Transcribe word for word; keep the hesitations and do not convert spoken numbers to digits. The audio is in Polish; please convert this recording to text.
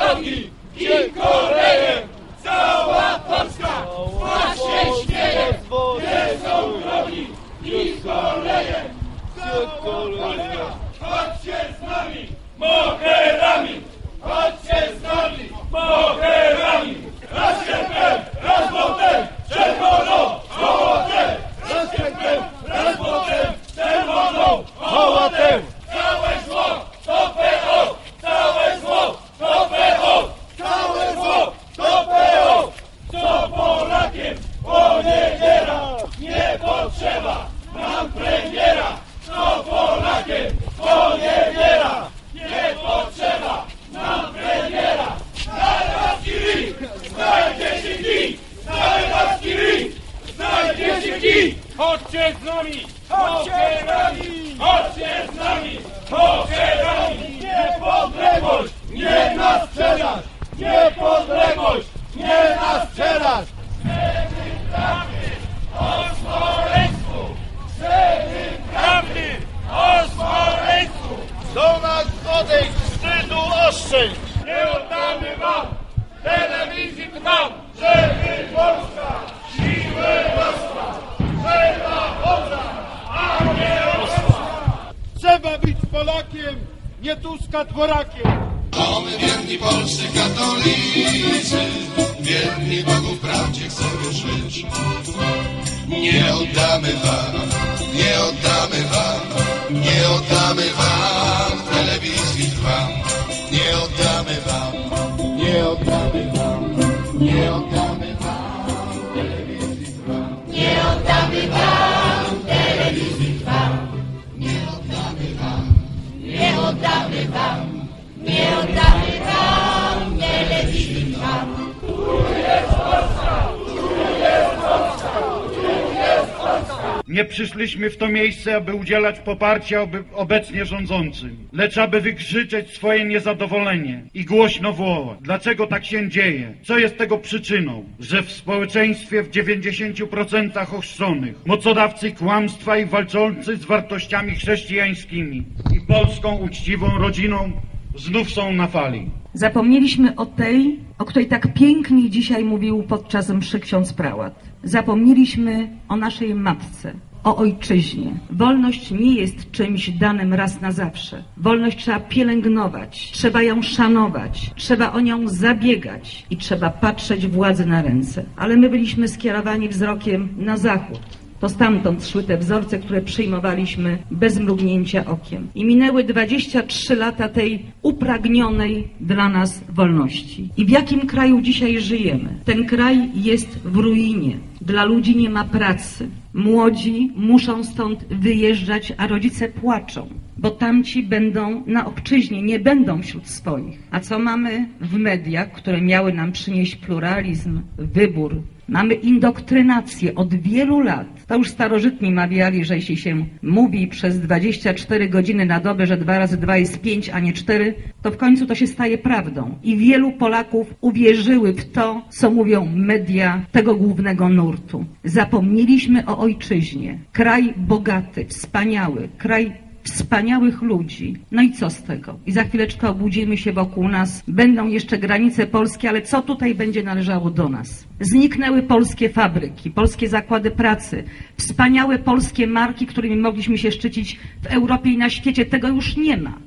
drogi i koleje, cała Polska aż się śmieje. Gdzie są drogi i koleje, cała Polska, chodźcie z nami, moherami, chodźcie z nami, moherami, raz kępem, raz botem, czerwoną hołotę, raz kępem, raz botem, czerwoną hołotę. Całe zło to P O, całe zło to P O, całe zło to P O. Co Polakiem poniewiera, nie potrzeba nam premiera. Co Polakiem poniewiera, nie potrzeba nam premiera. Znajdę ryj, znajdzie się kij, znajdę ryj, znajdzie się kij. Chodźcie z nami, chodźcie z nami, chodźcie z nami, chodźcie z nami. Niepodległość, nie nas sprzedaż, niepodległość, nie nas sprzedaż. Chcemy prawdy o Smoleńsku, chcemy prawdy o Smoleńsku. Do nas odejdź, wstydu oszczędź. Nie oddamy wam telewizji trwam, żeby Polska siły rosła. Trzeba Boża, a nie rosła. Trzeba być Polakiem, nie Tuska dworakiem. O my wierni polscy katolicy, wierni Bogu w prawdzie chcemy żyć. Nie oddamy wam, nie oddamy wam, nie oddamy wam telewizji trwam. Nie oddamy wam, nie oddamy wam, nie oddamy wam telewizji trwam. Nie oddamy wam telewizji trwam. Nie oddamy wam, Nie oddamy wam, nie oddamy wam telewizji trwam. Nie przyszliśmy w to miejsce, aby udzielać poparcia obecnie rządzącym, lecz aby wykrzyczeć swoje niezadowolenie i głośno wołać. Dlaczego tak się dzieje? Co jest tego przyczyną? Że w społeczeństwie w dziewięćdziesięciu procentach ochrzczonych mocodawcy kłamstwa i walczący z wartościami chrześcijańskimi i polską uczciwą rodziną znów są na fali. Zapomnieliśmy o tej, o której tak pięknie dzisiaj mówił podczas mszy ksiądz prałat. Zapomnieliśmy o naszej matce, o ojczyźnie. Wolność nie jest czymś danym raz na zawsze. Wolność trzeba pielęgnować, trzeba ją szanować, trzeba o nią zabiegać i trzeba patrzeć władzy na ręce. Ale my byliśmy skierowani wzrokiem na zachód. To stamtąd szły te wzorce, które przyjmowaliśmy bez mrugnięcia okiem. I minęły dwadzieścia trzy lata tej upragnionej dla nas wolności. I w jakim kraju dzisiaj żyjemy? Ten kraj jest w ruinie. Dla ludzi nie ma pracy. Młodzi muszą stąd wyjeżdżać, a rodzice płaczą, bo tamci będą na obczyźnie, nie będą wśród swoich. A co mamy w mediach, które miały nam przynieść pluralizm, wybór? Mamy indoktrynację od wielu lat. To już starożytni mawiali, że jeśli się mówi przez dwadzieścia cztery godziny na dobę, że dwa razy dwa jest pięć, a nie cztery, to w końcu to się staje prawdą. I wielu Polaków uwierzyły w to, co mówią media tego głównego nurtu. Zapomnieliśmy o ojczyźnie. Kraj bogaty, wspaniały, kraj wspaniałych ludzi. No i co z tego? I za chwileczkę obudzimy się wokół nas. Będą jeszcze granice polskie, ale co tutaj będzie należało do nas? Zniknęły polskie fabryki, polskie zakłady pracy, wspaniałe polskie marki, którymi mogliśmy się szczycić w Europie i na świecie. Tego już nie ma.